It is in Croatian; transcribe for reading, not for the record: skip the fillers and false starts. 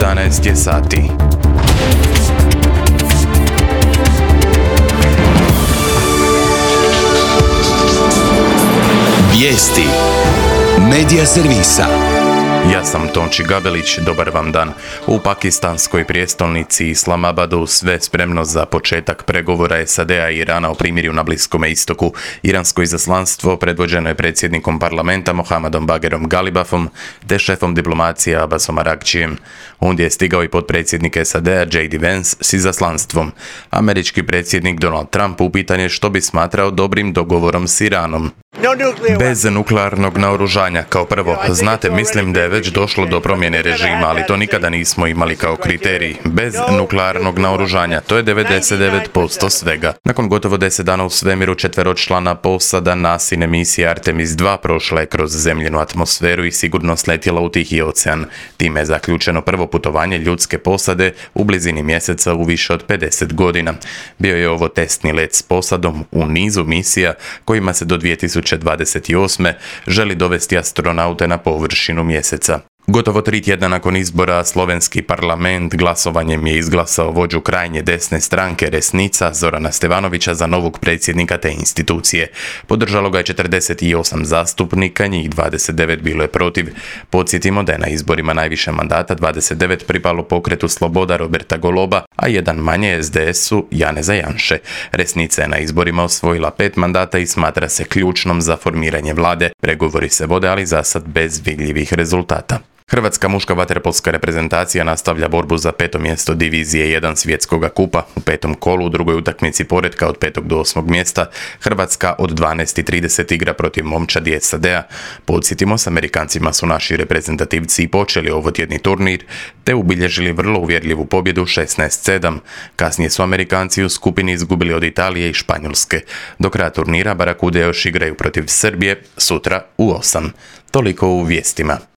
11 je sati. Vijesti Medija servisa. Ja sam Tonči Gabelić, dobar vam dan. U pakistanskoj prijestolnici Islamabadu sve spremno za početak pregovora SAD-a i Irana o primirju na Bliskome istoku. Iransko izaslanstvo predvođeno je predsjednikom parlamenta Mohammadom Bagherom Galibafom te šefom diplomacije Abbasom Aragčijem. Ondje je stigao i potpredsjednik SAD-a J.D. Vance s izaslanstvom. Američki predsjednik Donald Trump upitan je što bi smatrao dobrim dogovorom s Iranom. Bez nuklearnog naoružanja, kao prvo. Znate, mislim da je već došlo do promjene režima, ali to nikada nismo imali kao kriterij. Bez nuklearnog naoružanja, to je 99% svega. Nakon gotovo 10 dana u svemiru, četveročlana posada NASA-ine misije Artemis 2 prošla je kroz zemljenu atmosferu i sigurno sletjela u Tihi ocean. Time je zaključeno prvo putovanje ljudske posade u blizini mjeseca u više od 50 godina. Bio je ovo testni let s posadom u nizu misija kojima se do 2028. želi dovesti astronaute na površinu mjeseca. Gotovo 3 tjedna nakon izbora, slovenski parlament glasovanjem je izglasao vođu krajnje desne stranke Resnica Zorana Stevanovića za novog predsjednika te institucije. Podržalo ga je 48 zastupnika, njih 29 bilo je protiv. Podsjetimo da je na izborima najviše mandata 29 pripalo pokretu Sloboda Roberta Goloba, a jedan manje SDS-u Janeza Janše. Resnica je na izborima osvojila 5 mandata i smatra se ključnom za formiranje vlade. Pregovori se vode, ali zasad bez vidljivih rezultata. Hrvatska muška vaterpolska reprezentacija nastavlja borbu za 5. mjesto divizije 1 svjetskoga kupa. U 5. kolu u drugoj utakmici poretka od 5. do 8. mjesta Hrvatska od 12:30 igra protiv momčadi SAD-a. Podsjetimo, s Amerikancima su naši reprezentativci i počeli ovotjedni turnir te ubilježili vrlo uvjerljivu pobjedu 16:7. Kasnije su Amerikanci u skupini izgubili od Italije i Španjolske. Do kraja turnira Barakude još igraju protiv Srbije sutra u 8. Toliko u vijestima.